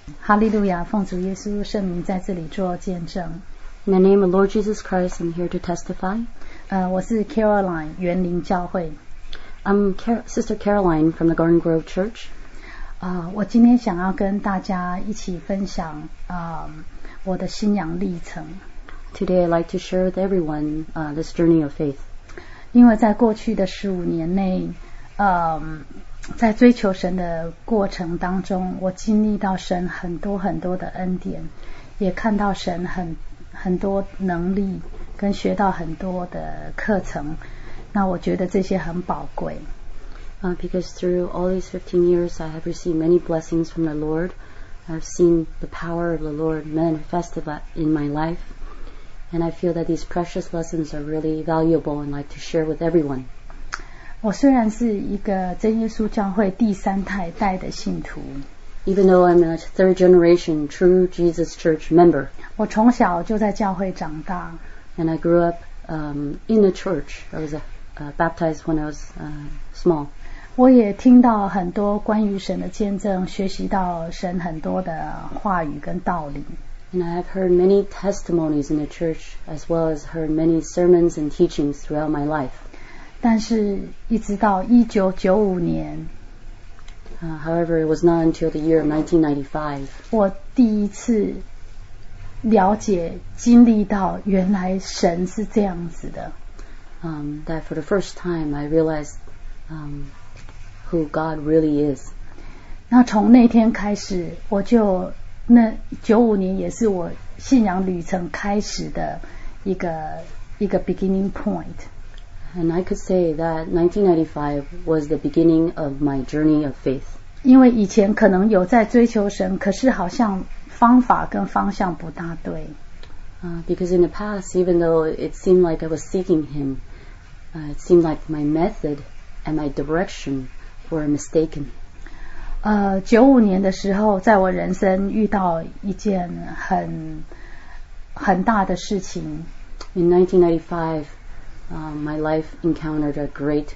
哈利路亚，奉主耶稣圣名在这里做见证。 In the name of Lord Jesus Christ, I'm here to testify. 我是 Caroline 园林教会。 I'm Sister Caroline from the Garden Grove Church. 我今天想要跟大家一起分享我的信仰历程。 Today I'd like to share with everyone this journey of faith. 因为在过去的15年内，在追求神的过程当中，我经历到神很多很多的恩典，也看到神很多能力，跟学到很多的课程。那我觉得这些很宝贵。 Because through all these 15 years, I have received many blessings from the Lord. I've seen the power of the Lord manifested in my life. And I feel that these precious lessons are really valuable and like to share with everyone. 我虽然是一个真耶稣教会第3代的信徒， Even though I'm a third generation true Jesus Church member. 我从小就在教会长大。 And I grew up in the church. I was baptized when I was small. 我也听到很多关于神的见证，学习到神很多的话语跟道理。 And I have heard many testimonies in the church as well as heard many sermons and teachings throughout my life. 但是一直到1995年， however, it was not until the year of 1995. 我第一次了解经历到原来神是这样子的。 That for the first time I realized who God really is. 那从那天开始，那95年也是我信仰旅程开始的一个 beginning point. And I could say that 1995 was the beginning of my journey of faith. 因为以前可能有在追求神，可是好像方法跟方向不大对。 Because in the past, even though it seemed like I was seeking Him, it seemed like my method and my direction were mistaken. 95年的时候，在我人生遇到一件很大的事情。 In 1995, my life encountered a great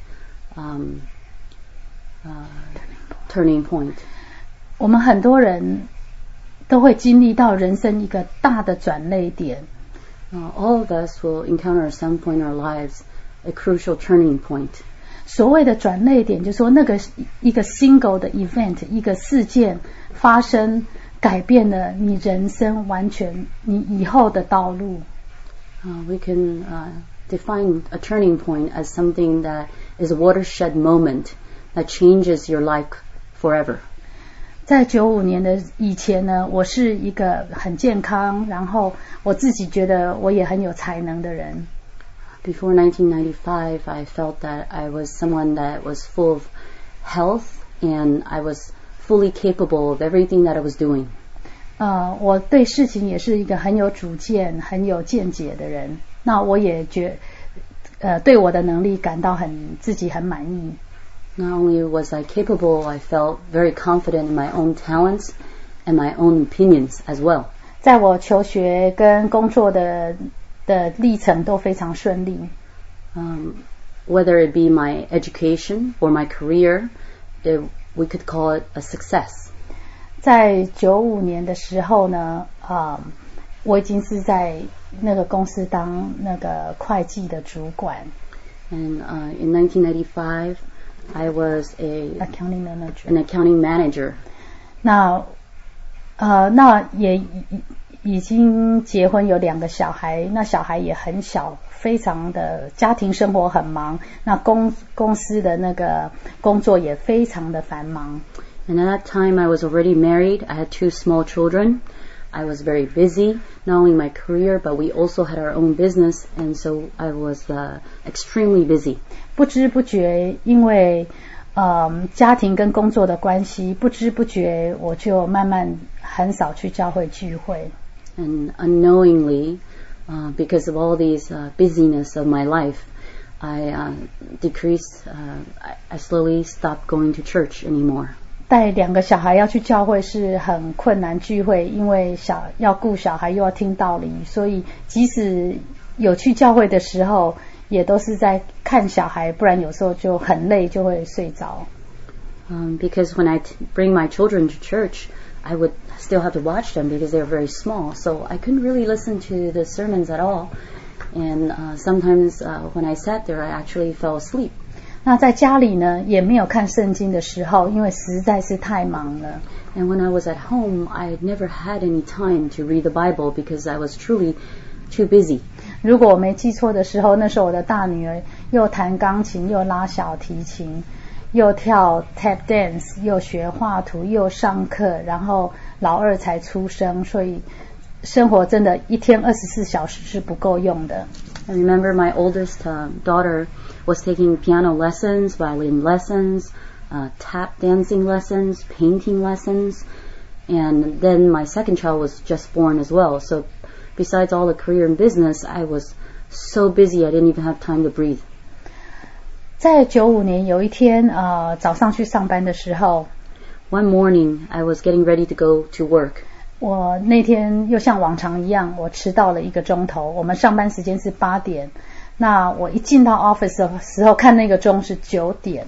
turning point. 我们很多人都会经历到人生一个大的转捩点。 All of us will encounter at some point in our lives a crucial turning point. 所谓的转捩点，就是说那个一个 single 的 event， 一个事件发生，改变了你人生完全你以后的道路。 We can define a turning point as something that is a watershed moment that changes your life forever. 在95年的以前呢，我是一个很健康，然后我自己觉得我也很有才能的人。 Before 1995, I felt that I was someone that was full of health and I was fully capable of everything that I was doing. 我对事情也是一个很有主见、很有见解的人。那我也对我的能力感到自己很满意。 Not only was I capable, I felt very confident in my own talents and my own opinions as well. 在我求学跟工作的历程都非常顺利。 Whether it be my education or my career, we could call it a success. 在95年的时候呢，我已经是在那个公司当那个会计的主管。 And in 1995, I was an accounting manager. 那也已经结婚，有2个小孩，那小孩也很小，非常的家庭生活很忙，那公司的那个工作也非常的繁忙。 And at that time I was already married. I had 2 small children. I was very busy, not only my career, but we also had our own business, and so I was extremely busy. 不知不觉，因为家庭跟工作的关系，不知不觉我就慢慢很少去教会聚会。 And unknowingly, because of all these busyness of my life, I decreased. I slowly stopped going to church anymore. 带2个小孩要去教会是很困难聚会，因为要顾小孩又要听道理，所以即使有去教会的时候，也都是在看小孩，不然有时候就很累，就会睡着。 Because when I bring my children to church, I would still have to watch them because they were very small. So I couldn't really listen to the sermons at all. And sometimes when I sat there, I actually fell asleep. 那在家里呢，也没有看圣经的时候，因为实在是太忙了。 And when I was at home, I never had any time to read the Bible because I was truly too busy. 如果我没记错的时候，那时候我的大女儿又弹钢琴，又拉小提琴，又跳 tap dance， 又学画图，又上课，然后老二才出生，所以生活真的一天24小时是不够用的。 I remember my oldest daughter was taking piano lessons, violin lessons, tap dancing lessons, painting lessons, and then my second child was just born as well. So besides all the career and business, I was so busy I didn't even have time to breathe. 在95年有一天早上去上班的时候 One morning, I was getting ready to go to work. 我那天又像往常一样，我迟到了1个钟头。我们上班时间是8点，那我一进到 office 的时候，看那个钟是9点。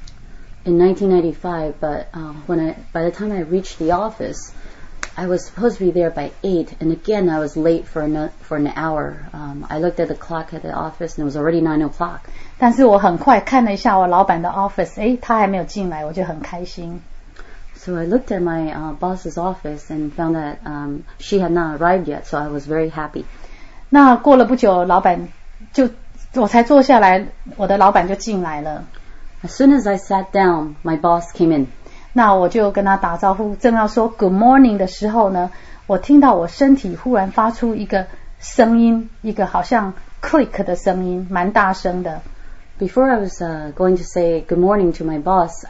In 1995, but by the time I reached the office, I was supposed to be there by 8, and again I was late for an hour. I looked at the clock at the office, and it was already 9 o'clock. 但是我很快看了一下我老板的 office， 他还没有进来，我就很开心。 So I looked at my boss's office and found that she had not arrived yet, so I was very happy. 那过了不久，我才坐下来，我的老板就进来了。 As soon as I sat down, my boss came in. 那我就跟他打招呼，正要说 Good morning 的时候呢，我听到我身体忽然发出一个声音，一个好像 click 的声音，蛮大声的。 Before I was going to say good morning to my boss,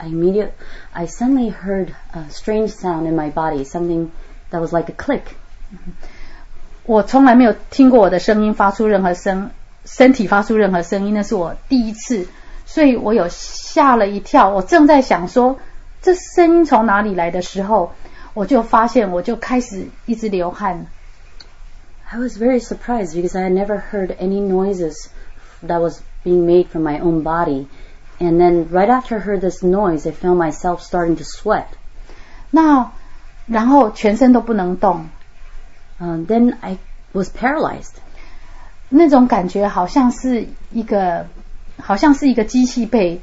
I suddenly heard a strange sound in my body, something that was like a click. 我从来没有听过我的声音发出任何身体发出任何声音，那是我第一次，所以我有吓了一跳。我正在想说这声音从哪里来的时候，我就发现我就开始一直流汗。 I was very surprised because I had never heard any noises that was being made from my own body. And then right after I heard this noise, I found myself starting to sweat. 那然后全身都不能动。 Then I was paralyzed. 那种感觉好像是一个机器被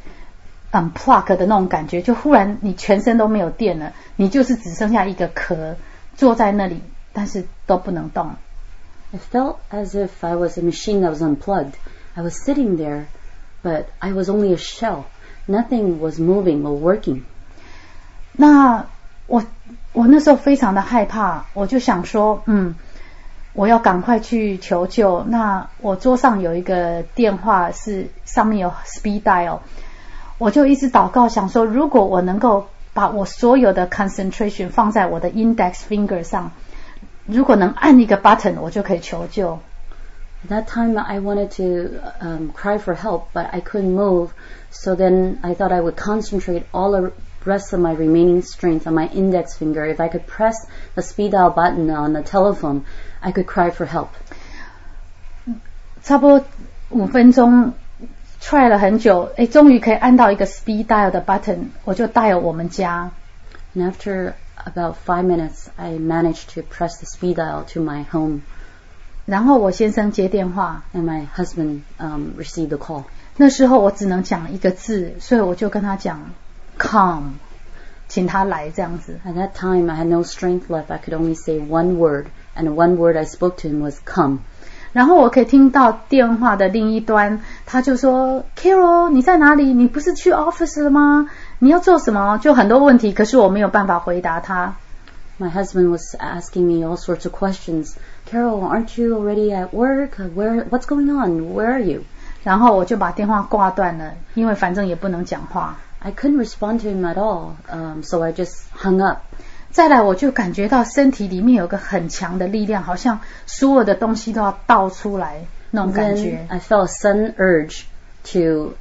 unplug 的那种感觉，就忽然你全身都没有电了，你就是只剩下一个壳坐在那里，但是都不能动。 I felt as if I was a machine that was unplugged. I was sitting there, but I was only a shell. Nothing was moving or working. 那我那时候非常的害怕，我就想说，我要赶快去求救。那我桌上有一个电话，是上面有 speed dial， 我就一直祷告，想说，如果我能够把我所有的 concentration 放在我的 index finger 上，如果能按一个 button， 我就可以求救。 At that time, I wanted to cry for help, but I couldn't move. So then I thought I would concentrate all the rest of my remaining strength on my index finger. If I could press the speed dial button on the telephone, I could cry for help. 差不多5分钟 try 了很久，终于可以按到一个 speed dial 的 button， 我就 dial 我们家。 And after about 5 minutes, I managed to press the speed dial to my home. 然后我先生接电话 and my husband received the call. 那时候我只能讲一个字，所以我就跟他讲 come， 请他来这样子。 At that time, I had no strength left. I could only say one word, and the one word I spoke to him was come. 然后我可以听到电话的另一端，他就说 Carol 你在哪里？你不是去 office 了吗？你要做什么？就很多问题，可是我没有办法回答他。 My husband was asking me all sorts of questions. Carol, aren't you already at work? What's going on? Where are you? 然后我就把电话挂断了，因为反正也不能讲话。 I couldn't respond to him at all, so I just hung up. 再来，我就感觉到身体里面有个很强的力量，好像所有的东西都要倒出来那种感觉。 Then I felt a sudden urge to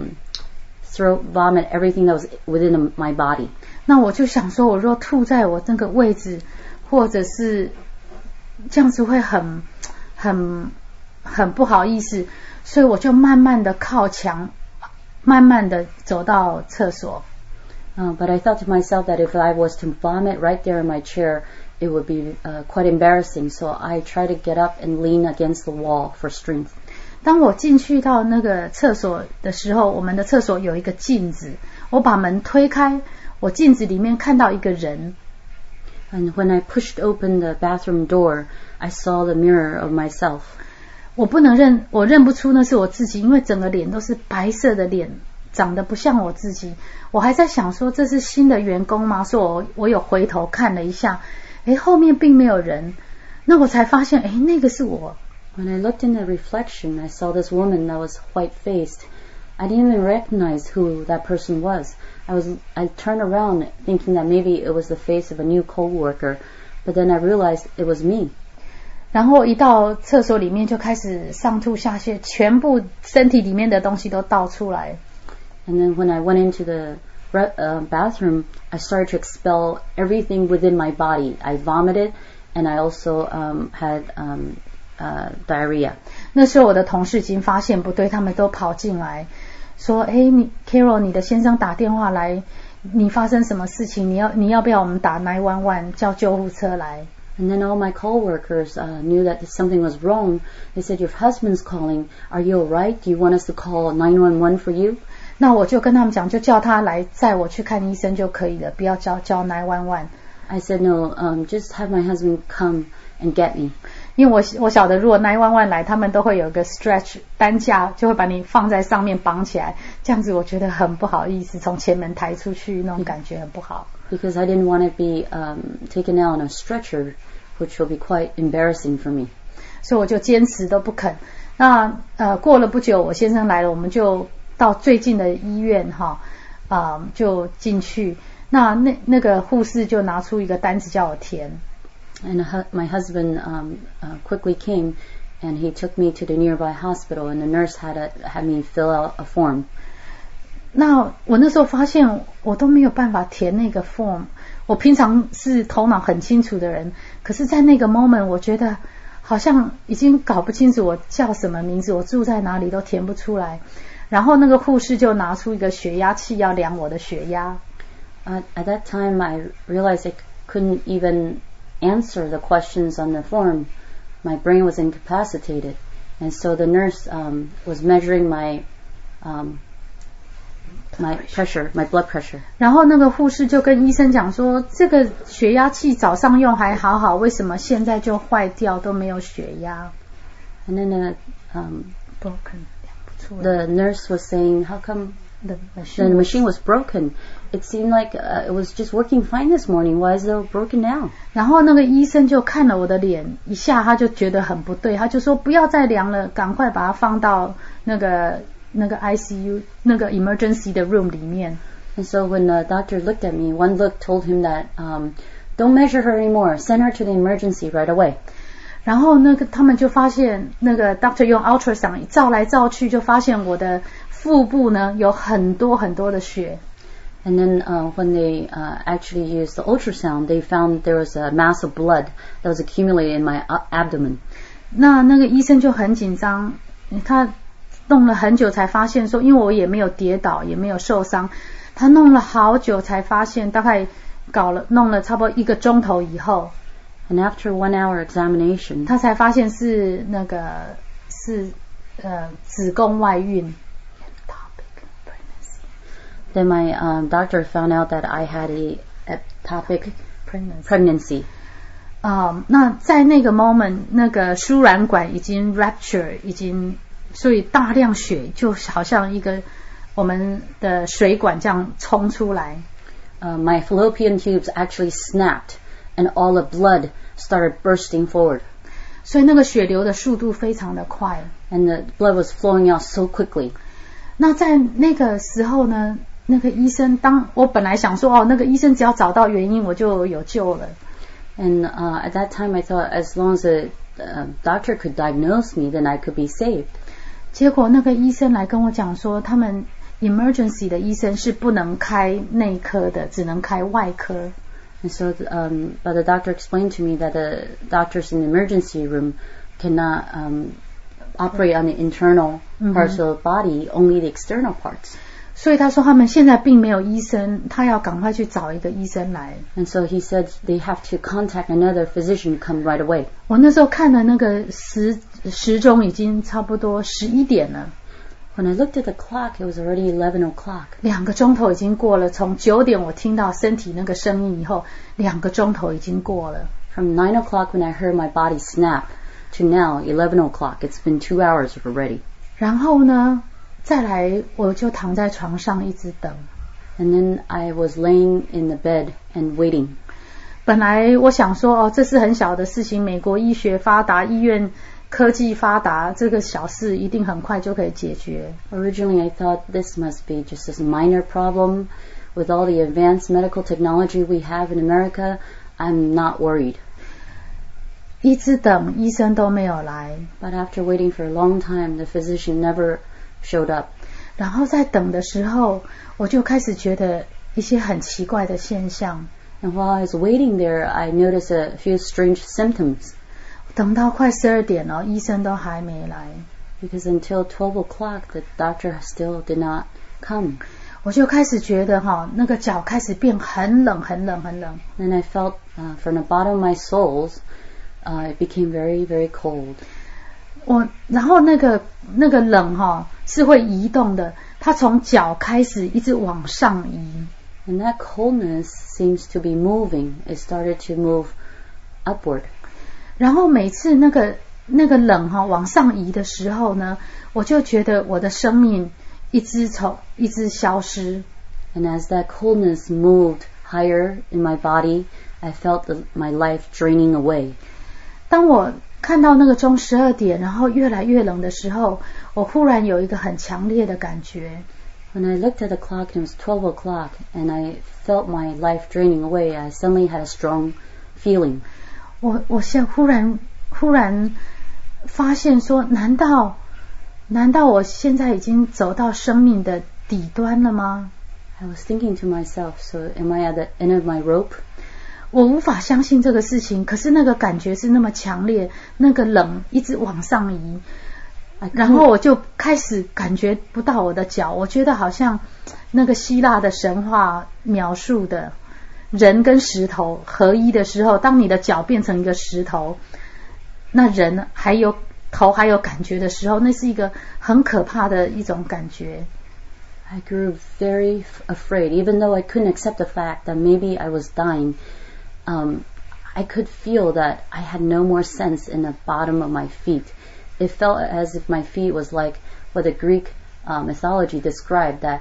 vomit everything that was within my body. 那我就想说，我若吐在我那个位置，或者是这样子会很不好意思，所以我就慢慢的靠墙，慢慢的走到厕所。 But I thought to myself that if I was to vomit right there in my chair, it would be quite embarrassing. So I tried to get up and lean against the wall for strength. 当我进去到那个厕所的时候，我们的厕所有一个镜子，我把门推开，我镜子里面看到一个人。 And when I pushed open the bathroom door, I saw the mirror of myself. 我认不出那是我自己，因为整个脸都是白色的脸，长得不像我自己。我还在想说这是新的员工吗？所以我有回头看了一下，后面并没有人。那我才发现，那个是我。 When I looked in the reflection, I saw this woman that was white-faced. I didn't even recognize who that person was. I turned around thinking that maybe it was the face of a new co-worker, but then I realized it was me. 然后一到厕所里面就开始上吐下泻，全部身体里面的东西都倒出来。 And then when I went into the bathroom, I started to expel everything within my body. I vomited, and I also had diarrhea. 那时候我的同事已经发现不对，他们都跑进来说：“Carol， 你的先生打电话来，你发生什么事情？你要不要我们打911叫救护车来？” And then all my coworkers knew that something was wrong. They said, "Your husband's calling. Are you all right? Do you want us to call 911 for you?" 那我就跟他们讲，就叫他来载我去看医生就可以了，不要叫911。 I said, "No, just have my husband come and get me." 因为我晓得，如果911来，他们都会有个 stretch 担架，就会把你放在上面绑起来，这样子我觉得很不好意思，从前门抬出去那种感觉很不好。 Because I didn't want to be taken out on a stretcher, which will be quite embarrassing for me. 所以我就坚持都不肯。那过了不久，我先生来了，我们就到最近的医院就进去。那个护士就拿出一个单子叫我填。 And my husband quickly came, and he took me to the nearby hospital, and the nurse had me fill out a form. 那我那时候发现我都没有办法填那个 form。我平常是头脑很清楚的人，可是在那个 moment 我觉得好像已经搞不清楚我叫什么名字，我住在哪里都填不出来。然后那个护士就拿出一个血压器要量我的血压。 At that time, I realized I couldn't even answer the questions on the form. My brain was incapacitated, and so the nurse was measuring my pressure, my blood pressure. 然后那个护士就跟医生讲说，这个血压器早上用还好，为什么现在就坏掉都没有血压？ And then broken. The nurse was saying, "How come the machine was broken? It seemed like it was just working fine this morning. Why is it broken now?" 然后那个医生就看了我的脸一下，他就觉得很不对，他就说不要再量了，赶快把它放到那个 ICU 那个 emergency 的 room 里面。 And so when the doctor looked at me, one look told him that don't measure her anymore. Send her to the emergency right away. 然后他们就发现那个 doctor 用 ultrasound 照来照去，就发现我的腹部呢有很多很多的血。 And then when they actually used the ultrasound, they found there was a mass of blood that was accumulated in my abdomen. 那个医生就很紧张，他弄了很久才发现说，因为我也没有跌倒，也没有受伤，他弄了好久才发现，大概弄了差不多1个钟头以后。 And after 1 hour examination, 他才发現是子宮外孕。 Then my doctor found out that I had a ectopic pregnancy. 那在那个 moment， 那个输卵管已經 rupture， 所以大量血就好像一个我们的水管这样冲出来。 My fallopian tubes actually snapped, and all the blood started bursting forward. 所以那个血流的速度非常的快。 And the blood was flowing out so quickly. 那在那个時候呢，那个醫生，當我本來想說那個醫生只要找到原因我就有救了。 And at that time I thought as long as the doctor could diagnose me, then I could be saved. 結果那個醫生來跟我講說，他們 emergency 的醫生是不能開內科的，只能開外科。 And so but the doctor explained to me that the doctors in the emergency room cannot operate on the internal parts of the body, only the external parts. 所以他说他们现在并没有医生，他要赶快去找一个医生来。 And so he said they have to contact another physician to come right away. 我那时候看了那个时钟已经差不多11点了。 When I looked at the clock, it was already 11 o'clock. 2个钟头已经过了，从9点我听到身体那个声音以后，2个钟头已经过了。 From 9 o'clock when I heard my body snap to now 11 o'clock, it's been 2 hours already. 然后呢，再来我就躺在床上一直等。 And then I was laying in the bed and waiting. 本来我想说这是很小的事情，美国医学发达，医院科技发达，这个小事一定很快就可以解决。 Originally I thought this must be just a minor problem. With all the advanced medical technology we have in America, I'm not worried. 一直等，医生都没有来。 But after waiting for a long time, the physician never showed up. 然后在等的时候，我就开始觉得一些很奇怪的现象。 And while I was waiting there, I noticed a few strange symptoms. 等到快12点了，医生都还没来。 Because until 12 o'clock, the doctor still did not come. 我就开始觉得那个脚开始变很冷很冷很冷。 Then I felt from the bottom of my soles, it became very, very cold. 然后那个冷是会移动的，它从脚开始一直往上移。 And that coldness seems to be moving. It started to move upward. 然后每次那个冷往上移的时候呢，我就觉得我的生命一直消失。 And as that coldness moved higher in my body, I felt my life draining away. 当我看到那个钟12点，然后越来越冷的时候，我忽然有一个很强烈的感觉。 When I looked at the clock and it was 12 o'clock and I felt my life draining away, I suddenly had a strong feeling. 我忽然发现说，难道我现在已经走到生命的底端了吗？ I was thinking to myself, so am I at the end of my rope? 我无法相信这个事情，可是那个感觉是那么强烈，那个冷一直往上移，然后我就开始感觉不到我的脚，我觉得好像那个希腊的神话描述的人跟石头合一的时候，当你的脚变成一个石头，那人还有头还有感觉的时候，那是一个很可怕的一种感觉。 I grew very afraid, even though I couldn't accept the fact that maybe I was dying. I could feel that I had no more sense in the bottom of my feet. It felt as if my feet was like what the Greek mythology described, that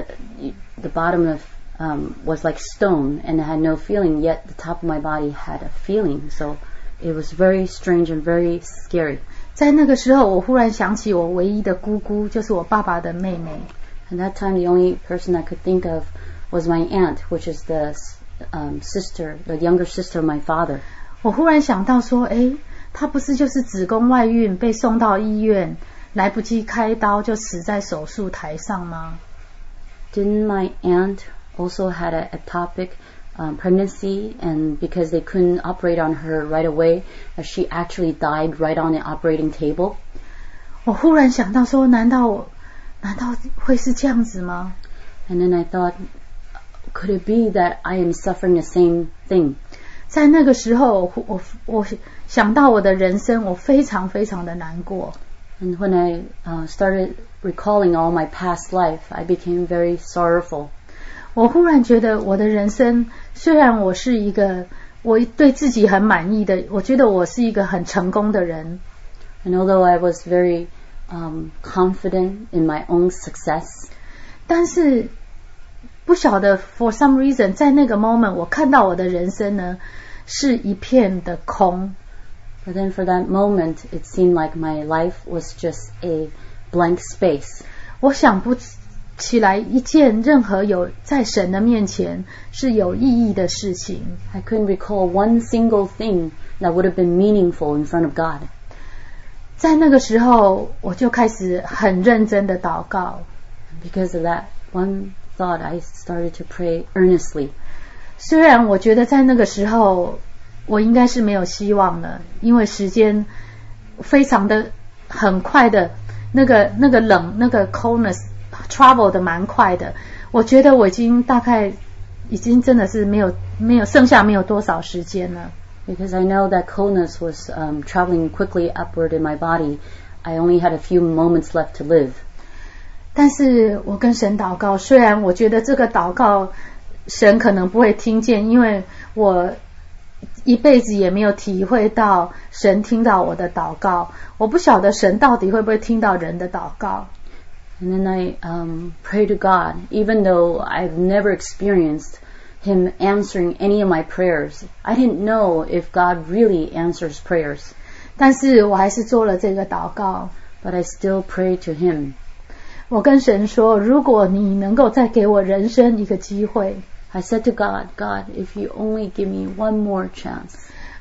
the bottom of was like stone and it had no feeling, yet the top of my body had a feeling. So it was very strange and very scary. 在那个时候，我忽然想起我唯一的姑姑，就是我爸爸的妹妹。 At that time, the only person I could think of was my aunt, which is the sister, the younger sister of my father. 我忽然想到说，她不是就是子宫外孕被送到医院，来不及开刀就死在手术台上吗？ Didn't my aunt also had an ectopic pregnancy, and because they couldn't operate on her right away, she actually died right on the operating table? 我忽然想到说，难道会是这样子吗？ And then I thought, could it be that I am suffering the same thing? 在那个时候，我想到我的人生，我非常非常的难过。 And when I started recalling all my past life, I became very sorrowful. 我忽然觉得我的人生，虽然我是一个我对自己很满意的，我觉得我是一个很成功的人。 And although I was very confident in my own success, 但是不晓得 for some reason 在那个 moment 我看到我的人生呢是一片的空。 But then for that moment, it seemed like my life was just a blank space. 我想不起来一件任何有在神的面前是有意义的事情。 I couldn't recall one single thing that would have been meaningful in front of God. 在那个时候，我就开始很认真的祷告。 Because of that one thought, I started to pray earnestly. 虽然我觉得在那个时候我应该是没有希望了，因为时间非常的很快的，那个冷那个 coldness travel 的蛮快的，我觉得我已经真的是没有剩下没有多少时间了。 Because I know that coldness was traveling quickly upward in my body. I only had a few moments left to live. 但是我跟神祷告，虽然我觉得这个祷告神可能不会听见，因为我一辈子也没有体会到神听到我的祷告，我不晓得神到底会不会听到人的祷告。 And then I pray to God, even though I've never experienced Him answering any of my prayers. I didn't know if God really answers prayers. 但是我还是做了这个祷告。 But I still pray to Him. 我跟神说，如果你能够再给我人生一个机会， I said to God, God, if you only give me one more chance.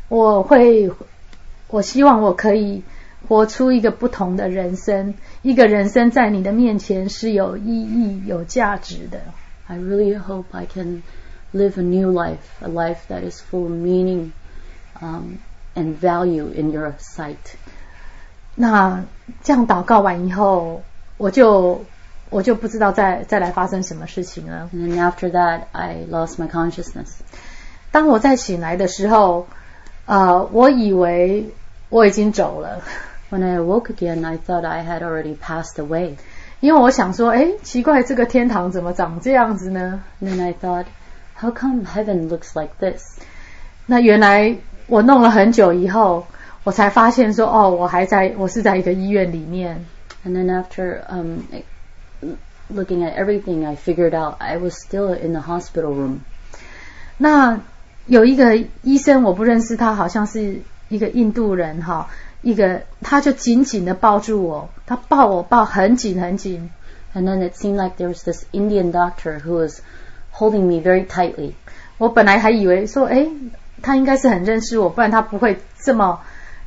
我希望我可以活出一个不同的人生，一个人生在你的面前是有意义、有价值的。 I really hope I can live a new life, a life that is full of meaning and value in your sight. 那这样祷告完以后，我就不知道再来发生什么事情了。 And then after that, I lost my consciousness. 当我再醒来的时候，我以为我已经走了。 When I awoke again, I thought I had already passed away. 因为我想说，奇怪，这个天堂怎么长这样子呢？ And then I thought, how come heaven looks like this? 那原来我弄了很久以后，我才发现说，我是在一个医院里面。 And then after looking at everything, I figured out I was still in the hospital room. 那有一个医生，我不认识他，好像是一个印度人哈，他就紧紧的抱住我，他抱我抱很紧很紧。 And then it seemed like there was this Indian doctor who was holding me very tightly. 我本来还以为说，他应该是很认识我，不然他不会这么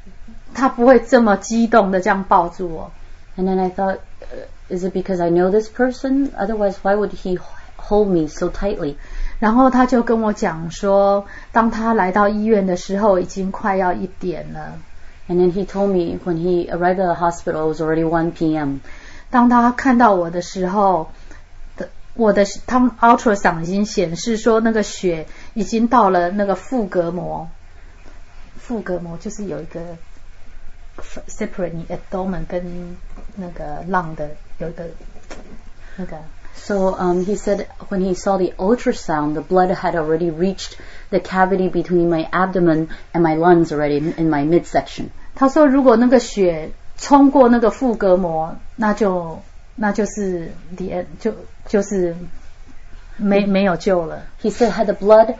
激动的这样抱住我。 And then I thought, is it because I know this person? Otherwise, why would he hold me so tightly? 然后他就跟我讲说，当他来到医院的时候，已经快要1点了。 And then he told me when he arrived at the hospital, it was already 1 p.m. 当他看到我的时候，我的ultrasound 已经显示说那个血已经到了那个腹隔膜。腹隔膜就是有一个 separate 你 abdomen 跟那个 lung 的有一个那个。 So he said when he saw the ultrasound, the blood had already reached the cavity between my abdomen and my lungs already in my midsection. 他说如果那个血冲过那个腹隔膜，那就是就是没有救了。 He said had the blood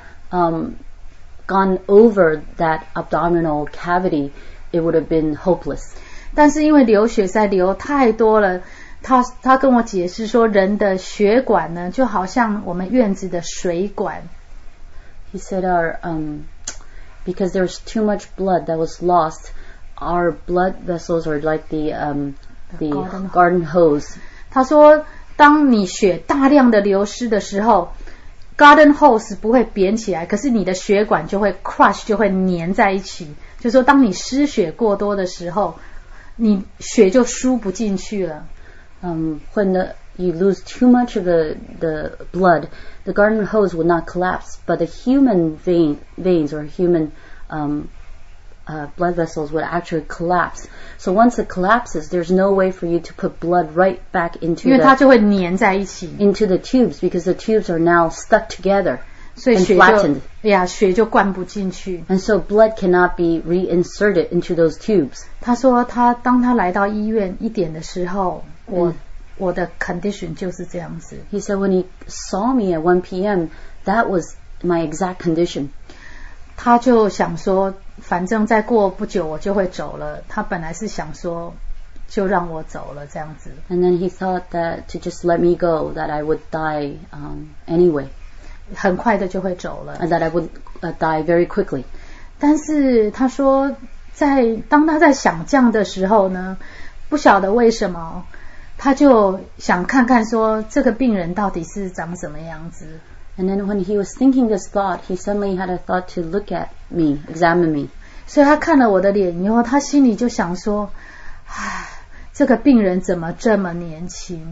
gone over that abdominal cavity, it would have been hopeless. 但是因为流血实在流太多了，他跟我解释说，人的血管呢，就好像我们院子的水管。 He said because there was too much blood that was lost, our blood vessels are like the garden hose. 他说，当你血大量的流失的时候 ，garden hose 不会扁起来，可是你的血管就会 crush， 就会粘在一起。就是说，当你失血过多的时候，你血就输不进去了。 When you lose too much of the blood, the garden hose will not collapse, but the human veins or human blood vessels would actually collapse. So once it collapses, there's no way for you to put blood right back into 因为它就会粘在一起 into the tubes because the tubes are now stuck together 所以 and 血 flattened. 血就灌不进去。 And so blood cannot be reinserted into those tubes. 他说当他来到医院1点的时候，我的 condition 就是这样子。 He said when he saw me at 1 p.m., that was my exact condition. 他就想说，反正再过不久我就会走了。他本来是想说，就让我走了这样子。 And then he thought that to just let me go, that I would die anyway. 很快的就会走了。 And that I would die very quickly. 但是他说，当他在想这样的时候呢，不晓得为什么，他就想看看说这个病人到底是长什么样子。 And then when he was thinking this thought, he suddenly had a thought to look at me, examine me. 所以他看了我的脸以后，他心里就想说，这个病人怎么这么年轻？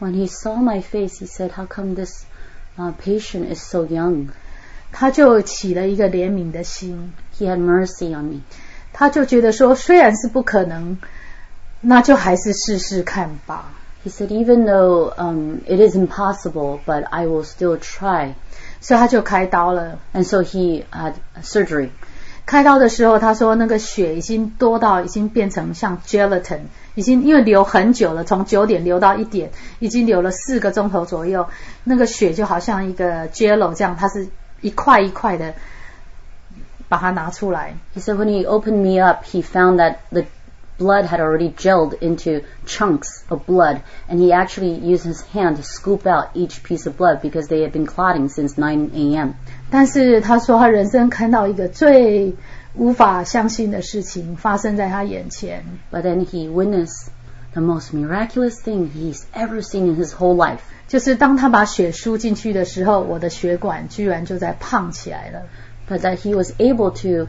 When he saw my face, he said, "How come this patient is so young?" 他就起了一个怜悯的心， He had mercy on me. 他就觉得说，虽然是不可能，那就还是试试看吧。 He said, "Even though it is impossible, but I will still try." 所以他就开刀了。 And so he had surgery. 开刀的时候，他说那个血已经多到已经变成像 gelatin， 已经因为流很久了，从9点流到1点，已经流了4个钟头左右，那个血就好像一个 jello 这样，它是一块一块的把它拿出来。 He said when he opened me up, he found that the blood had already gelled into chunks of blood, and he actually used his hand to scoop out each piece of blood because they had been clotting since 9 a.m. 但是他说他人生看到一个最无法相信的事情发生在他眼前。 But then he witnessed the most miraculous thing he's ever seen in his whole life. 就是当他把血输进去的时候，我的血管居然就在胖起来了。 But that he was able to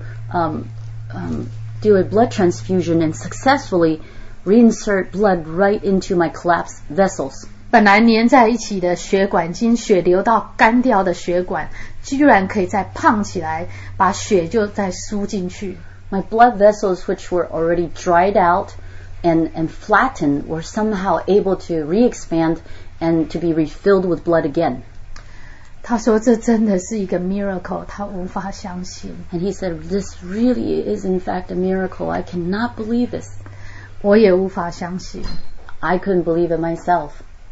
do a blood transfusion and successfully reinsert blood right into my collapsed vessels. 本来粘在一起的血管，经血流到干掉的血管，居然可以再胖起来，把血就再输进去。 My blood vessels, which were already dried out and flattened, were somehow able to re-expand and to be refilled with blood again. 他说这真的是一个 miracle， 他无法相信。 And he said, "This really is in fact a miracle. I cannot believe this." 我也无法相信。 I couldn't believe it myself.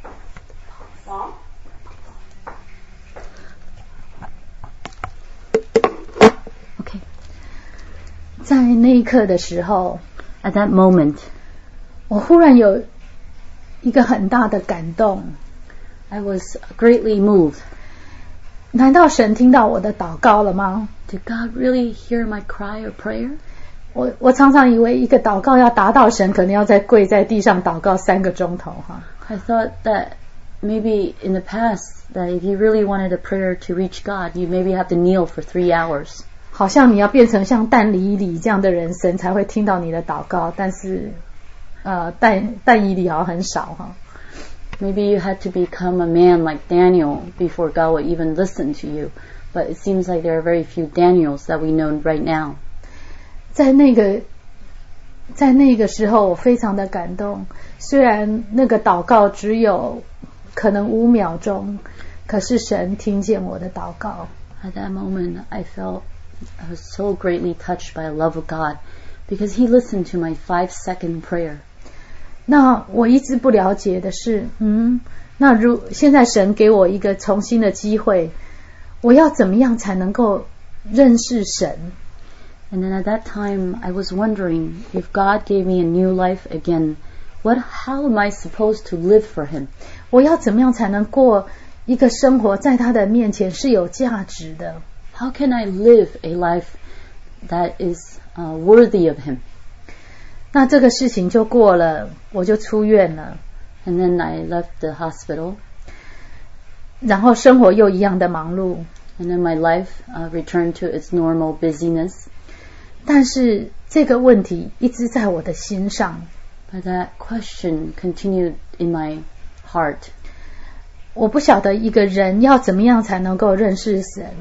OK， 在那一刻的时候， At that moment, 我忽然有一个很大的感动。 I was greatly moved. 难道神听到我的祷告了吗？ Did God really hear my cry or prayer? 我常常以为一个祷告要达到神，可能要再跪在地上祷告3个钟头哈。 I thought that maybe in the past that if you really wanted a prayer to reach God, you maybe have to kneel for 3 hours. 好像你要变成像但以理这样的人，神才会听到你的祷告。但是但以理好像很少哈。 Maybe you had to become a man like Daniel before God would even listen to you. But it seems like there are very few Daniels that we know right now. 在那个时候，我非常的感动。虽然那个祷告只有可能5秒钟，可是神听见我的祷告。 At that moment, I was so greatly touched by the love of God because He listened to my 5-second prayer. 那我一直不了解的是，那现在神给我一个重新的机会，我要怎么样才能够认识神？ And then at that time, I was wondering if God gave me a new life again, how am I supposed to live for Him? 我要怎么样才能过一个生活在他的面前是有价值的？ How can I live a life that is worthy of Him? 那这个事情就过了，我就出院了。 And then I left the hospital. 然后生活又一样的忙碌。 And then my life returned to its normal busyness. 但是这个问题一直在我的心上。 But that question continued in my heart. 我不晓得一个人要怎么样才能够认识神。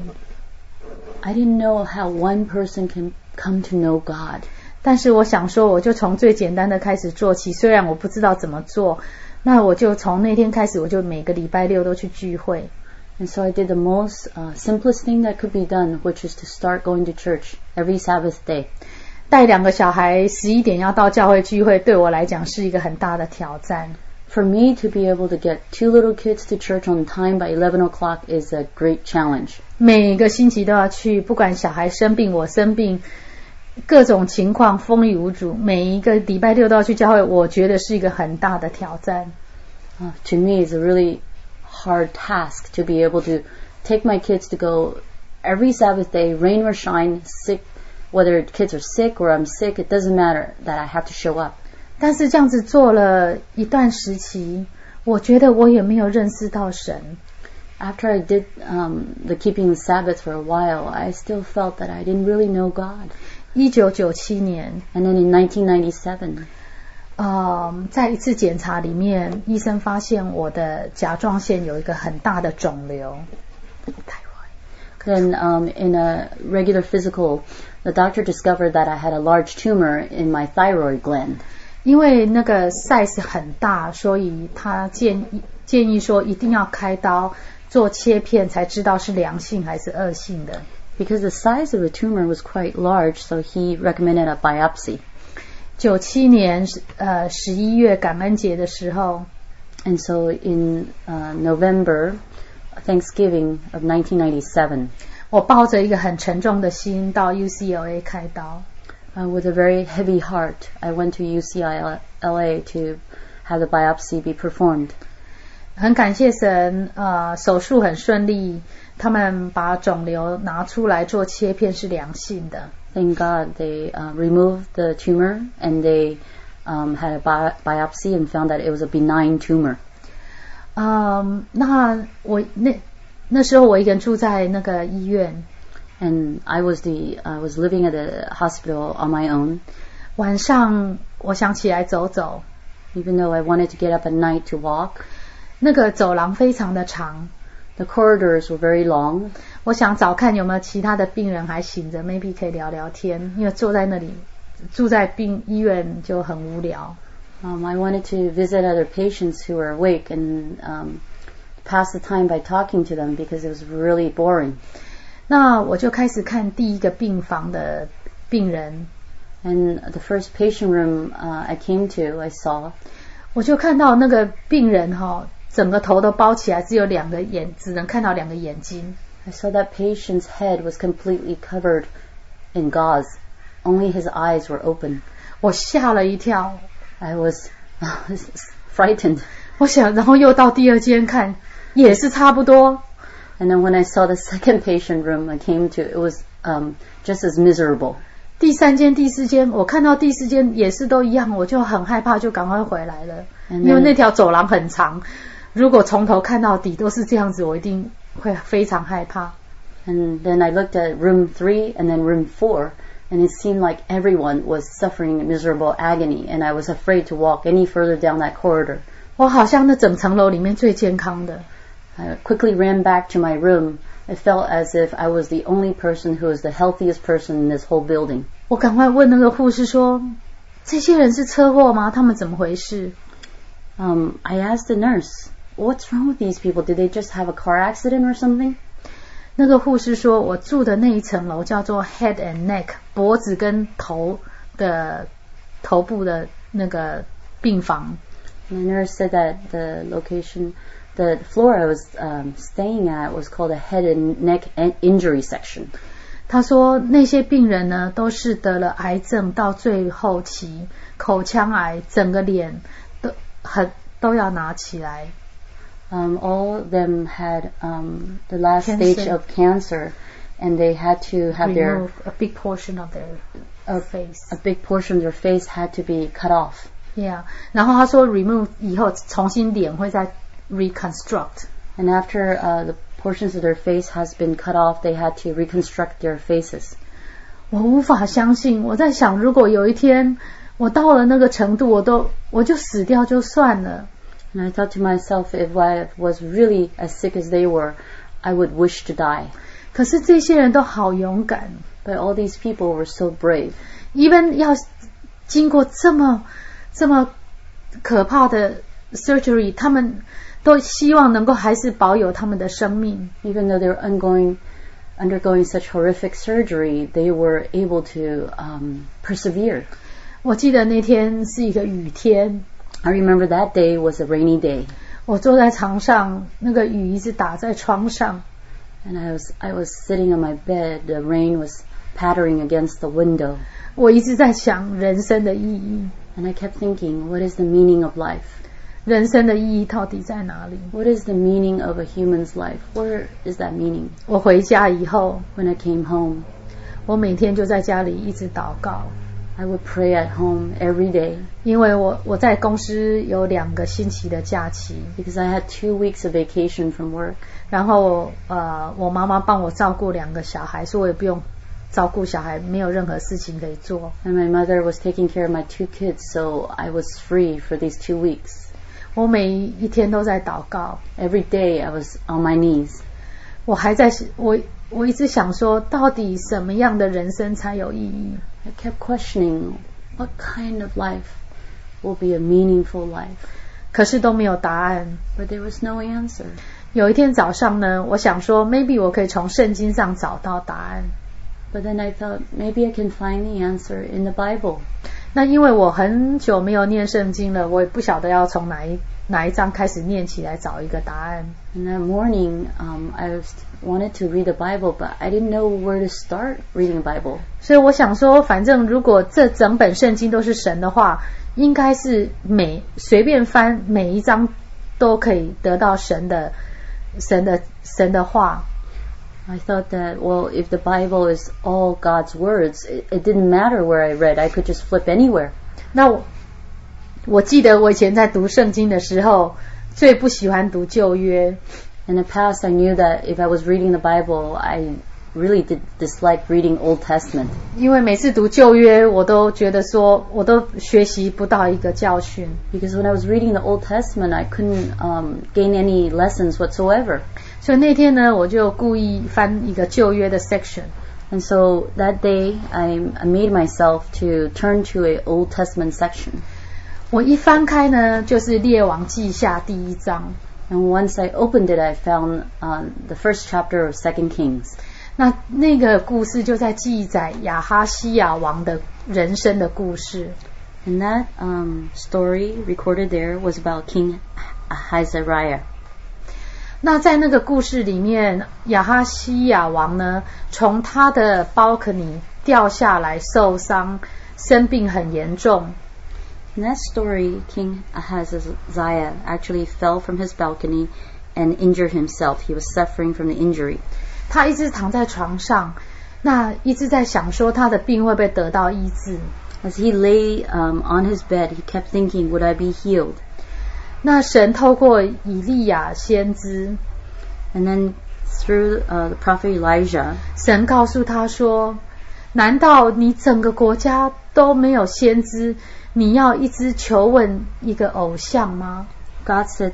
I didn't know how one person can come to know God. 但是我想说，我就从最简单的开始做起。虽然我不知道怎么做，那我就从那天开始，我就每个礼拜6都去聚会。 And so I did the most simplest thing that could be done, which is to start going to church every Sabbath day. 带2个小孩11点要到教会聚会，对我来讲是一个很大的挑战。 For me to be able to get 2 little kids to church on time by 11 o'clock is a great challenge. 每个星期都要去，不管小孩生病，我生病，各种情况风雨无阻，每一个礼拜6都要去教会，我觉得是一个很大的挑战。 To me, it's a really hard task to be able to take my kids to go every Sabbath day, rain or shine, sick, whether kids are sick or I'm sick, it doesn't matter that I have to show up. 但是这样子做了一段时期，我觉得我也没有认识到神。 After I did the keeping the Sabbath for a while, I still felt that I didn't really know God. 1997年， And then in 1997, 在一次检查里面，医生发现我的甲状腺有一个很大的肿瘤。 Then in a regular physical, the doctor discovered that I had a large tumor in my thyroid gland. 因为那个 size 很大，所以他建议说一定要开刀做切片才知道是良性还是恶性的。 Because the size of the tumor was quite large, so he recommended a biopsy. 97年11月感恩节的时候 And so in November, Thanksgiving of 1997, 我抱着一个很沉重的心到 UCLA 开刀。 with a very heavy heart, I went to UCLA to have the biopsy be performed. 很感谢神，手术很顺利，他们把肿瘤拿出来做切片是良性的。 Thank God they removed the tumor and they had a biopsy and found that it was a benign tumor. 那时候我一个人住在那个医院。 And I was living at the hospital on my own. 晚上我想起来走走。 Even though I wanted to get up at night to walk. 那个走廊非常的长。 The corridors were very long. 我想找看有没有其他的病人还醒着 ，maybe 可以聊聊天，因为坐在那里住在医院就很无聊。 I wanted to visit other patients who were awake and pass the time by talking to them because it was really boring. 那我就开始看第一个病房的病人。 And the first patient room I came to, I saw. 我就看到那个病人整个头都包起来，只能看到2个眼睛。 I saw that patient's head was completely covered in gauze. Only his eyes were open. 我吓了一跳。 I was frightened. 我想，然后又到第二间看，也是差不多。 And then when I saw the second patient room I came to, it was just as miserable. 第3间、第4间，我看到第4间也是都一样，我就很害怕，就赶快回来了。因为那条走廊很长，如果从头看到底都是这样子，我一定会非常害怕。 And then I looked at room 3 and then room 4, and it seemed like everyone was suffering miserable agony, and I was afraid to walk any further down that corridor. 我好像那整层楼里面最健康的。 I quickly ran back to my room. It felt as if I was the only person who was the healthiest person in this whole building. 我赶快问那个护士说，这些人是车祸吗？他们怎么回事？ I asked the nurse, what's wrong with these people? Did they just have a car accident or something? 那个护士说，我住的那一层楼叫做 head and neck， 脖子跟头部的那个病房。 The nurse said that the floor I was staying at was called a head and neck injury section. 他说那些病人呢，都是得了癌症到最后期，口腔癌，整个脸都要拿起来。 All of them had the last stage of cancer, and they had to have remove a big portion of their face. A big portion of their face had to be cut off. Yeah. 然后他说 remove 以后重新脸会再 reconstruct. And after the portions of their face has been cut off, they had to reconstruct their faces. 我无法相信，我在想，如果有一天我到了那个程度，我就死掉就算了。 And I thought to myself, if I was really as sick as they were, I would wish to die. 可是这些人都好勇敢。 But all these people were so brave. Even 要经过这么可怕的 surgery， 他们都希望能够还是保有他们的生命。 Even though they were undergoing such horrific surgery, they were able to persevere. 我记得那天是一个雨天。 I remember that day was a rainy day. 我坐在床上，那个雨一直打在窗上。 And I was sitting on my bed. The rain was pattering against the window. 我一直在想人生的意义。 And I kept thinking, what is the meaning of life? 人生的意义到底在哪里？ What is the meaning of a human's life? Where is that meaning? 我回家以后 When I came home, 我每天就在家里一直祷告。 I would pray at home every day. 因为我在公司有2个星期的假期。 Because I had 2 weeks of vacation from work. 然后我妈妈帮我照顾2个小孩，所以我也不用照顾小孩，没有任何事情可以做。 And my mother was taking care of my 2 kids, so I was free for these 2 weeks. 我每一天都在祷告， Every day I was on my knees. 我一直想说，到底什么样的人生才有意义？ I kept questioning what kind of life will be a meaningful life. 可是都没有答案。 But there was no answer. 有一天早上呢，我想说 maybe 我可以从圣经上找到答案。 But then I thought maybe I can find the answer in the Bible. 那因为我很久没有念圣经了，我也不晓得要从哪一章开始念起来找一个答案。 And that morning, I wanted to read the Bible, but I didn't know where to start reading the Bible. 所以我想说，反正如果这整本圣经都是神的话，应该是随便翻每一章都可以得到神的话。 I thought that, well, if the Bible is all God's words, it didn't matter where I read. I could just flip anywhere. 那我记得我以前在读圣经的时候，最不喜欢读旧约。 In the past, I knew that if I was reading the Bible, I really did dislike reading Old Testament. 因为每次读旧约，我都觉得说，我都学习不到一个教训。 Because when I was reading the Old Testament, I couldn't gain any lessons whatsoever. 所以那天呢，我就故意翻一个旧约的 section。 And so that day, I made myself to turn to an Old Testament section. 我一翻开呢，就是列王记下第1章。 And once I opened it, I found the first chapter of 2 Kings. 那个故事就在记载亚哈西亚王的人生的故事。 And that story recorded there was about King Ahasuerus. 那在那个故事里面，亚哈西亚王呢，从他的 balcony 掉下来受伤，生病很严重。 In that story, King Ahaziah actually fell from his balcony and injured himself. He was suffering from the injury. 他一直躺在床上，那一直在想说他的病会不会得到医治。 As he lay on his bed, he kept thinking, would I be healed? 那神透过以利亚先知， And then through the prophet Elijah, 神告诉他说，难道你整个国家都没有先知，你要一直求问一个偶像吗？ God said,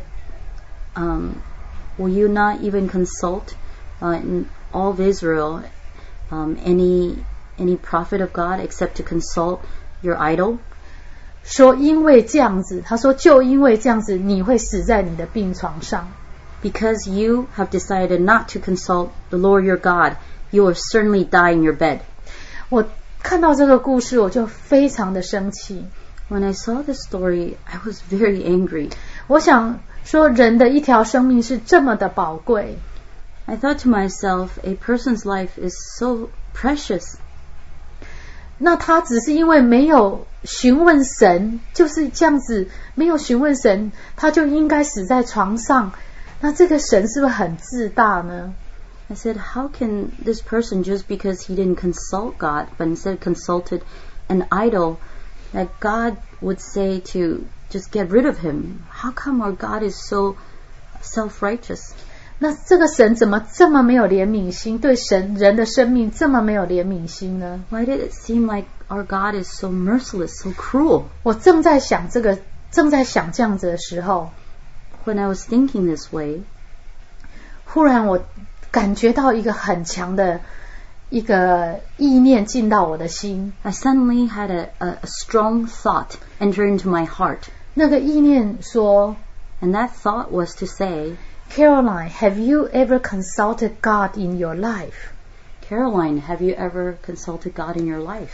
will you not even consult in all of Israel any prophet of God except to consult your idol? 说因为这样子，他说就因为这样子，你会死在你的病床上。 Because you have decided not to consult the Lord your God, you will certainly die in your bed. 我看到这个故事，我就非常的生气。 When I saw this story, I was very angry. 我想说，人的一条生命是这么的宝贵。 I thought to myself, a person's life is so precious. 那他只是因为没有询问神，就是这样子，没有询问神，他就应该死在床上。那这个神是不是很自大呢？ I said, how can this person, just because he didn't consult God, but instead consulted an idol, that God would say to just get rid of him? How come our God is so self-righteous? 那这个神怎么这么没有怜悯心，对人的生命这么没有怜悯心呢？ Why did it seem like our God is so merciless, so cruel? 我正在想这样子的时候， When I was thinking this way, 忽然我感觉到一个很强的一个意念进到我的心。 I suddenly had a strong thought enter into my heart. 那个意念说， And that thought was to say, Caroline, have you ever consulted God in your life? Caroline, have you ever consulted God in your life?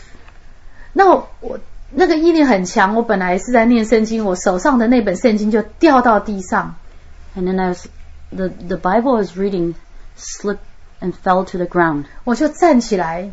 那个意念很强，我本来是在念圣经，我手上的那本圣经就掉到地上。 And then the Bible I was reading slipped and fell to the ground. 我就站起来，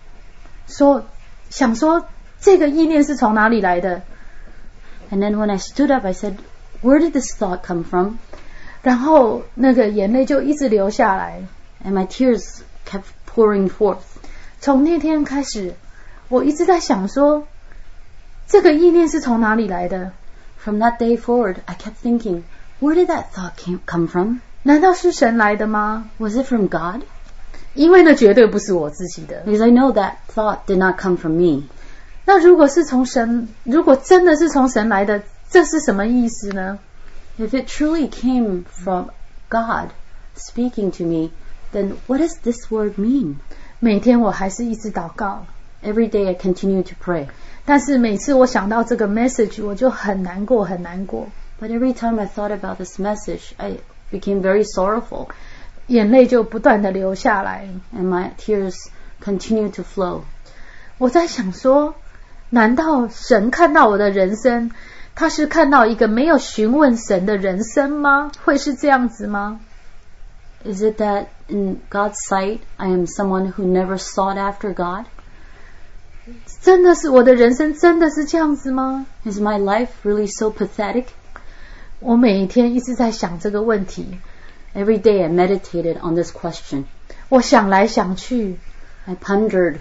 想说这个意念是从哪里来的？ And then when I stood up, I said, where did this thought come from? 然后那个眼泪就一直流下来。 And my tears kept pouring forth. 从那天开始，我一直在想说，这个意念是从哪里来的？ From that day forward, I kept thinking, where did that thought come from? 难道是神来的吗？ Was it from God? 因为那绝对不是我自己的。 Because I know that thought did not come from me. 那如果真的是从神来的，这是什么意思呢？ If it truly came from God speaking to me, then what does this word mean? 每天我还是一直祷告， Every day I continue to pray. 但是每次我想到这个 message， 我就很难过，很难过， But every time I thought about this message, I became very sorrowful, 眼泪就不断的流下来。 and my tears continued to flow. 我在想说，难道神看到我的人生，他是看到一个没有询问神的人生吗？会是这样子吗？ Is it that in God's sight, I am someone who never sought after God? 真的是我的人生真的是这样子吗？ Is my life really so pathetic? 我每一天一直在想这个问题， Every day I meditated on this question. 我想来想去， I pondered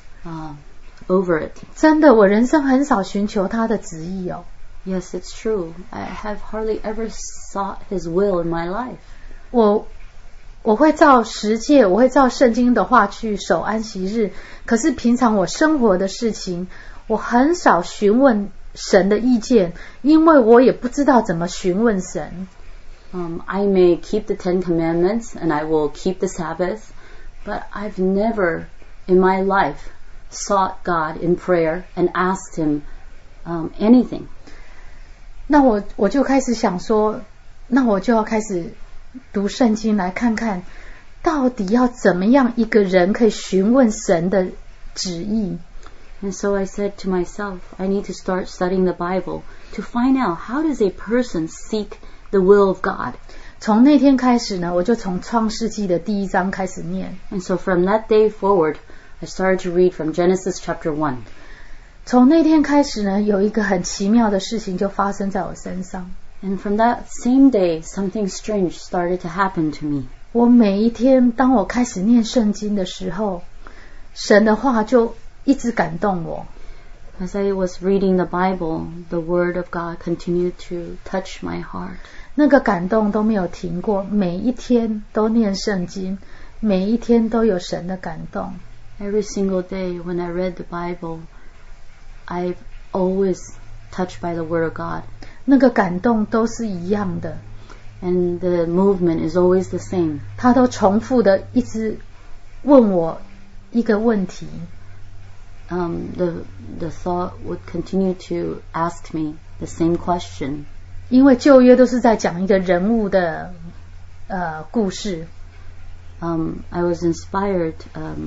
over it. 真的我人生很少寻求他的旨意哦。 Yes, it's true. I have hardly ever sought His will in my life. 我会照十诫，我会照圣经的话去守安息日，可是平常我生活的事情，我很少询问神的意见，因为我也不知道怎么询问神。 I may keep the 10 Commandments and I will keep the Sabbath, but I've never in my life sought God in prayer and asked Him anything. 那我就开始想说，那我就要开始读圣经来看看，到底要怎么样一个人可以询问神的旨意。 And so I said to myself, I need to start studying the Bible to find out how does a person seek the will of God. 从那天开始呢，我就从创世纪的第1章开始念。 And so from that day forward, I started to read from Genesis chapter 1. 从那天开始呢，有一个很奇妙的事情就发生在我身上。 And from that same day, something strange started to happen to me. 我每一天当我开始念圣经的时候，神的话就一直感动我。 As I was reading the Bible, the Word of God continued to touch my heart. 那个感动都没有停过，每一天都念圣经，每一天都有神的感动。 Every single day when I read the Bible, I've always touched by the Word of God. 那个感动都是一样的， And the movement is always the same. 他都重复的一直问我一个问题。 The thought would continue to ask me the same question. 因为旧约都是在讲一个人物的故事， I was inspired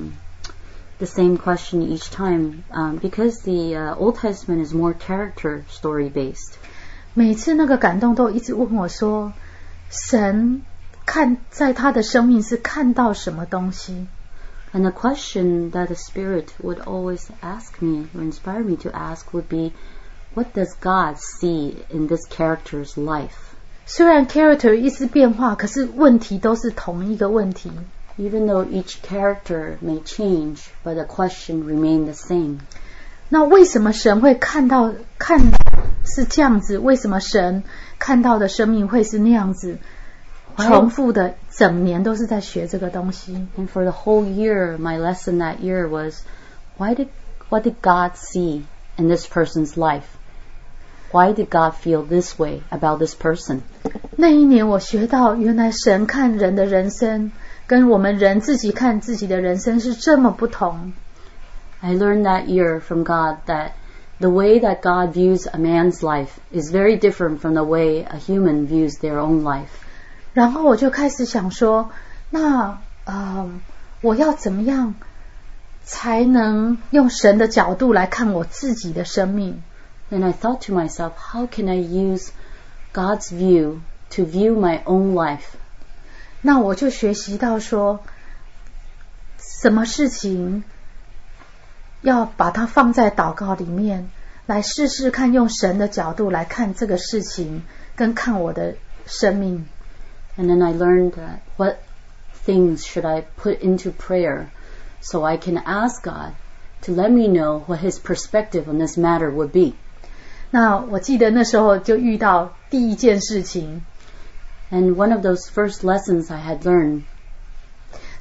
the same question each time because the Old Testament is more character story based. 每次那个感动都一直问我说，神看在他的生命是看到什么东西？ And the question that the Spirit would always ask me or inspire me to ask would be, what does God see in this character's life? 虽然 character 一直变化，可是问题都是同一个问题。 Even though each character may change, but the question remained the same. 那为什么神会看是这样子？为什么神看到的生命会是那样子？重复的整年都是在学这个东西。 And for the whole year, my lesson that year was, what did God see in this person's life? Why did God feel this way about this person? 那一年我学到，原来神看人的人生跟我们人自己看自己的人生是这么不同。 I learned that year from God that the way that God views a man's life is very different from the way a human views their own life. 然后我就开始想说，那我要怎么样才能用神的角度来看我自己的生命？ Then I thought to myself, how can I use God's view to view my own life? 那我就学习到说，什么事情要把它放在祷告里面，来试试看用神的角度来看这个事情，跟看我的生命。 And then I learned that what things should I put into prayer so I can ask God to let me know what His perspective on this matter would be. 那我记得那时候就遇到第一件事情， And one of those first lessons I had learned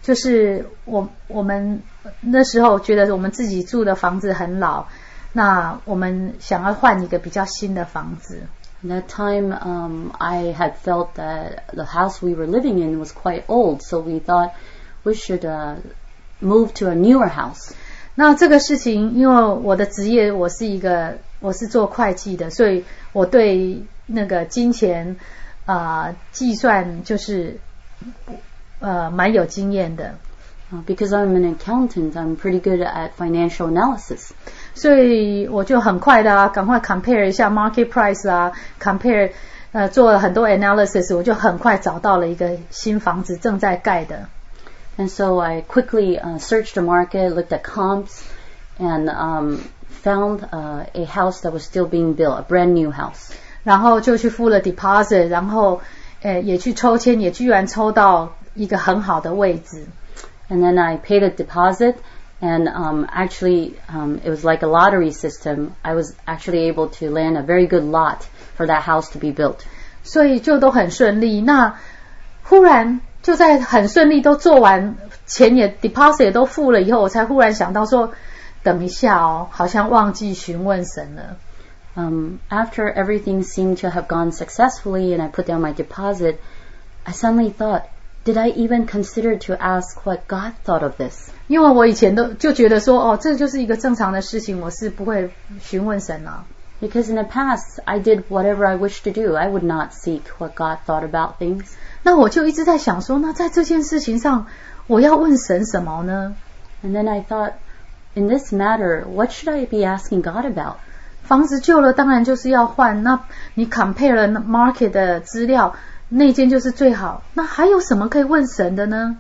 就是我们那时候觉得我们自己住的房子很老，那我们想要换一个比较新的房子。 That time, I had felt that the house we were living in was quite old, so we thought we should move to a newer house. 那这个事情，因为我的职业我是做会计的，所以我对那个金钱计算就是蛮有经验的。 Because I'm an accountant, I'm pretty good at financial analysis. 所以我就很快的赶快 compare 一下 market price 啊 ，compare 做了很多 analysis， 我就很快找到了一个新房子正在盖的。 And so I quickly searched the market, looked at comps, and found a house that was still being built, a brand new house. 然后就去付了 deposit， 然后也去抽签，也居然抽到一个很好的位置。 And then I paid a deposit, and actually it was like a lottery system. I was actually able to land a very good lot for that house to be built. 所以就都很顺利。那忽然就在很顺利都做完，钱也 deposit 也都付了以后，我才忽然想到说，等一下哦，好像忘记询问神了。 After everything seemed to have gone successfully and I put down my deposit, I suddenly thought, did I even consider to ask what God thought of this? 因为我以前就觉得说，这就是一个正常的事情，我是不会询问神啊。 Because in the past, I did whatever I wished to do. I would not seek what God thought about things. 那我就一直在想说，那在这件事情上，我要问神什么呢？ And then I thought, in this matter, what should I be asking God about? 房子旧了，当然就是要换。那你 compare 了 market 的资料，那间就是最好。那还有什么可以问神的呢？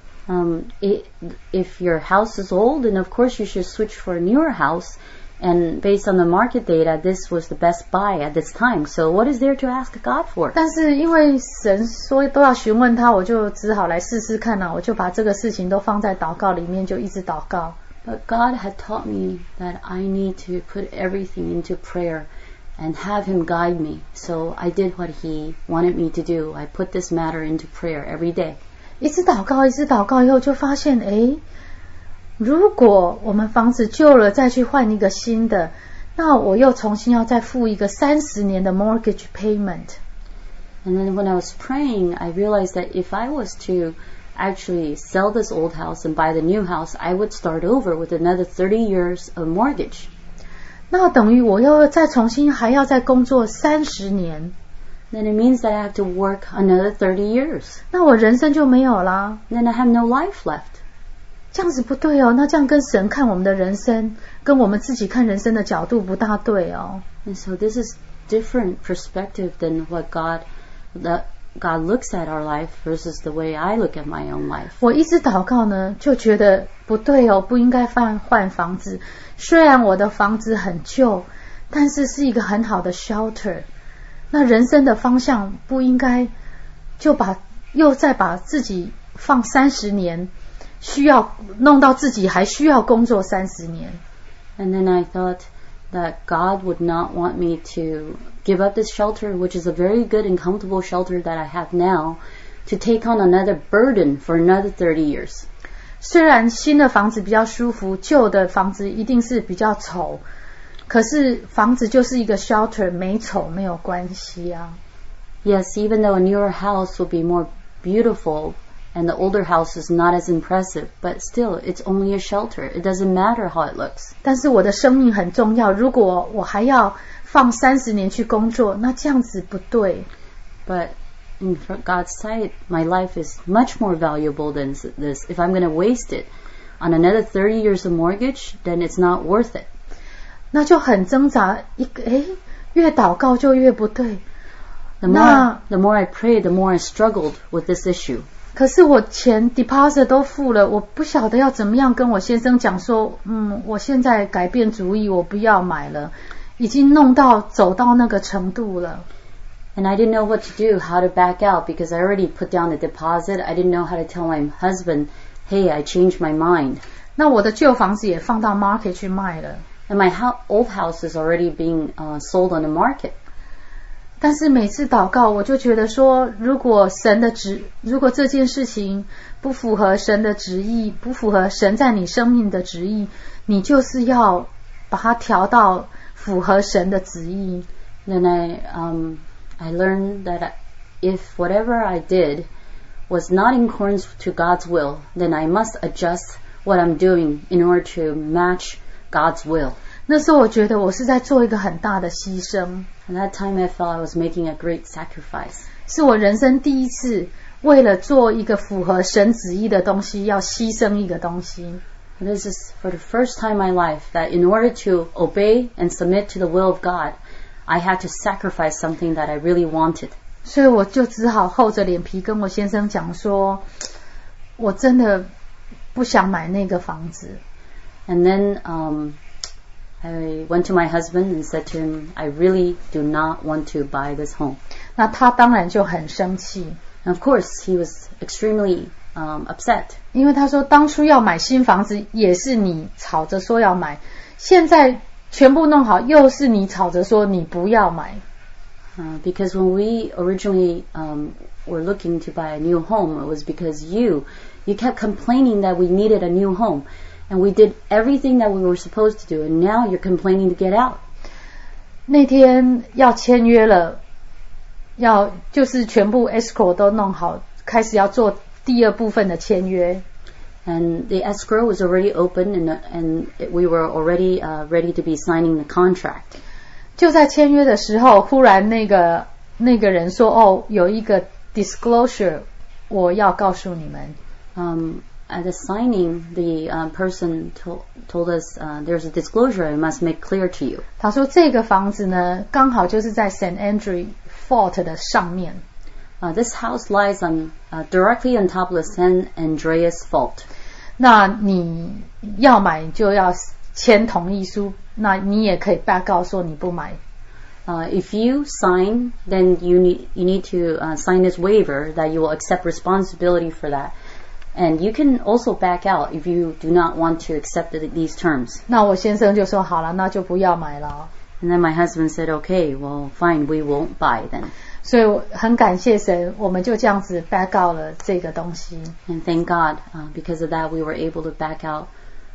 If your house is old, then of course you should switch for a newer house. And based on the market data, this was the best buy at this time. So what is there to ask God for? 但是因为神说都要询问他，我就只好来试试看啊。我就把这个事情都放在祷告里面，就一直祷告。 But God had taught me that I need to put everything into prayer and have Him guide me. So I did what He wanted me to do. I put this matter into prayer every day. 一直祷告以后，就发现如果我们房子旧了再去换一个新的，那我又重新要再付一个30年的 mortgage payment. And then when I was praying, I realized that if I was to actually sell this old house and buy the new house, I would start over with another 30 years of mortgage. 那等于我又再重新还要再工作30年。 Then it means that I have to work another 30 years. 那我人生就没有啦。 Then I have no life left. 这样子不对哦，那这样跟神看我们的人生，跟我们自己看人生的角度不大对哦。 And so this is different perspective than what God looks at our life versus the way I look at my own life. 我一直祷告呢，就觉得不对哦，不应该换房子。虽然我的房子很旧，但是是一个很好的 shelter。那人生的方向不应该就又再把自己放30年。需要弄到自己还需要工作30年。 And then I thought that God would not want me to give up this shelter, which is a very good and comfortable shelter that I have now, to take on another burden for another 30 years. 虽然新的房子比较舒服，旧的房子一定是比较丑，可是房子就是一个 shelter， 美丑没有关系啊。 Yes, even though a newer house will be more beautiful,And the older house is not as impressive, but still, it's only a shelter. It doesn't matter how it looks. 但是我的生命很重要，如果我还要放30年去工作，那这样子不对。 But in God's sight, my life is much more valuable than this. If I'm going to waste it on another 30 years of mortgage, then it's not worth it. 那就很挣扎，越祷告就越不对。 The more I prayed, the more I struggled with this issue. 可是我钱 deposit 都付了，我不晓得要怎么样跟我先生讲说，我现在改变主意，我不要买了，已经走到那个程度了。 And I didn't know what to do, how to back out, because I already put down the deposit. I didn't know how to tell my husband, hey, I changed my mind. 那我的旧房子也放到 market 去卖了。 And my old house is already being sold on the market. 但是每次祷告，我就觉得说，如果这件事情不符合神的旨意，不符合神在你生命的旨意，你就是要把它调到符合神的旨意。 Then I learned that if whatever I did was not in accordance to God's will, then I must adjust what I'm doing in order to match God's will. 那时候我觉得我是在做一个很大的牺牲。 At that time I felt I was making a great sacrifice. 是我人生第一次为了做一个符合神旨意的东西，要牺牲一个东西。 This is for the first time in my life that in order to obey and submit to the will of God, I had to sacrifice something that I really wanted. 所以我就只好厚着脸皮跟我先生讲说，我真的不想买那个房子。 And then I went to my husband and said to him, I really do not want to buy this home. 那他当然就很生气。 And of course, he was extremely upset. 因为他说当初要买新房子也是你吵着说要买，现在全部弄好又是你吵着说你不要买。 Because when we originally were looking to buy a new home, it was because you kept complaining that we needed a new home. And we did everything that we were supposed to do, and now you're complaining to get out. 那天要签约了，就是全部 escrow 都弄好，开始要做第二部分的签约。 And the escrow was already open, and we were already ready to be signing the contract. 就在签约的时候，忽然那个人说：“哦，有一个 disclosure， 我要告诉你们。” At the signing, the person told us there's a disclosure I must make clear to you. 他说这个房子呢，刚好就是在 St. Andrew Fault 的上面。 This house lies directly on top of the San Andreas Fault. 那你要买就要签同意书，那你也可以 back out 说你不买。 If you sign, then you need to sign this waiver that you will accept responsibility for that. And you can also back out if you do not want to accept these terms. 那我先生就说好了，那就不要买了。 And then my husband said, okay, well, fine, we won't buy then. 所以我很感谢神，我们就这样子 back out 了这个东西。 And thank God, because of that, we were able to back out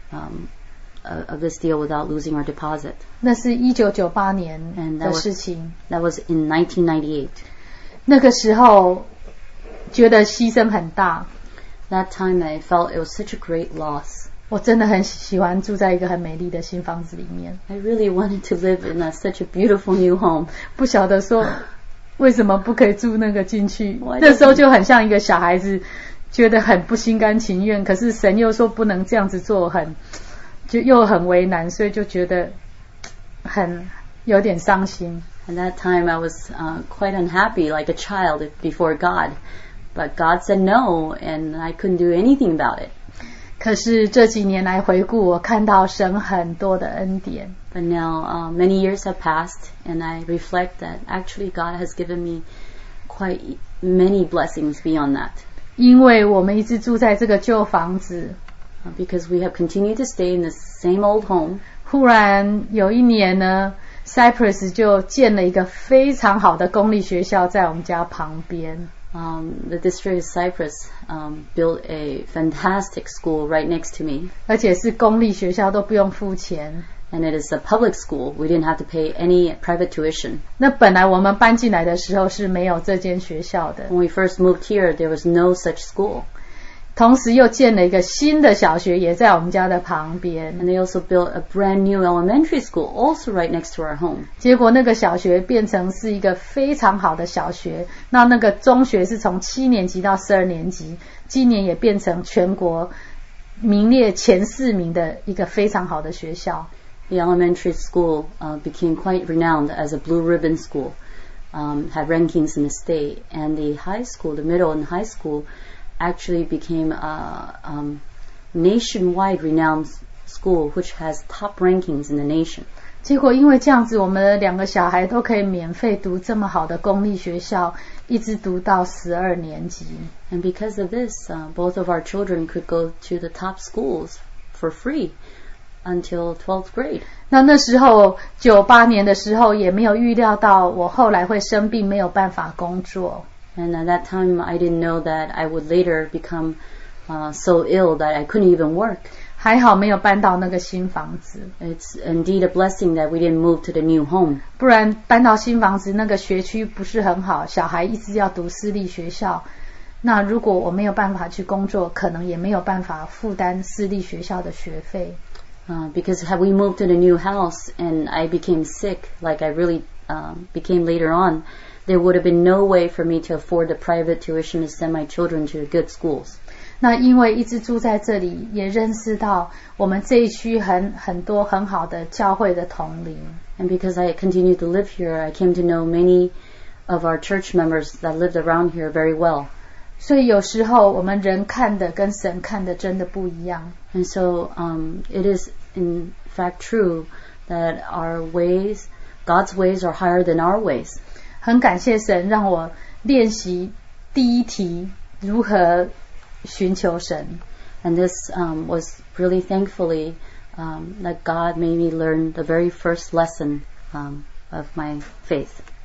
of this deal without losing our deposit. 那是1998年的事情。 That was in 1998. 那个时候觉得牺牲很大。 That time I felt it was such a great loss. 我真的很喜欢住在一个很美丽的新房子里面。 I really wanted to live in such a beautiful new home. 不晓得说为什么不可以住那个进去？那时候就很像一个小孩子，觉得很不心甘情愿。可是神又说不能这样子做，就又很为难，所以就觉得有点伤心。 At that time I was quite unhappy, like a child before God. But God said no, and I couldn't do anything about it. 可是这几年来回顾，我看到神很多的恩典。 But now many years have passed, and I reflect that actually God has given me quite many blessings beyond that. 因为我们一直住在这个旧房子。 Because we have continued to stay in the same old home. 忽然有一年呢 ，Cyprus 就建了一个非常好的公立学校在我们家旁边。 The district of Cyprus built a fantastic school right next to me. 而且是公立学校，都不用付钱。 And it is a public school. We didn't have to pay any private tuition. 那本来我们搬进来的时候是没有这间学校的。 When we first moved here, there was no such school. 同时又建了一个新的小学，也在我们家的旁边。 And they also built a brand new elementary school, also right next to our home. 结果那个小学变成是一个非常好的小学，那个中学是从7年级到12年级，今年也变成全国名列前4名的一个非常好的学校。 The elementary school became quite renowned as a blue ribbon school, had rankings in the state, and the high school, the middle and high school, actually became a nationwide renowned school which has top rankings in the nation. 结果因为这样子，我们的2个小孩都可以免费读这么好的公立学校，一直读到12年级。 And because of this, both of our children could go to the top schools for free until 12th grade. 那时候98年的时候也没有预料到我后来会生病，没有办法工作。 And at that time, I didn't know that I would later become so ill that I couldn't even work. 还好没有搬到那个新房子。 It's indeed a blessing that we didn't move to the new home. 不然搬到新房子，那个学区不是很好，小孩一直要读私立学校。那如果我没有办法去工作，可能也没有办法负担私立学校的学费。 Because had we moved to the new house and I became sick, like I really became later on, there would have been no way for me to afford the private tuition to send my children to good schools. 那因为一直住在这里，也认识到我们这一区很多很好的教会的同龄。 And because I continued to live here, I came to know many of our church members that lived around here very well. 所以有时候我们人看的跟神看的真的不一样。 And so it is in fact true that our ways, God's ways are higher than our ways. 很感谢神让我练习第一题如何寻求神。 And this was really thankfully that God made me learn the very first lesson of my faith.